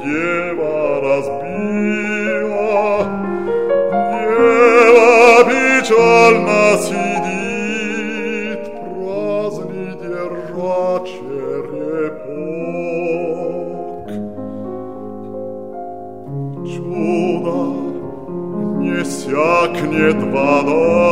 дева разбила. Дева печально сидит, праздный держа черепок. Чудо не сякнет вода,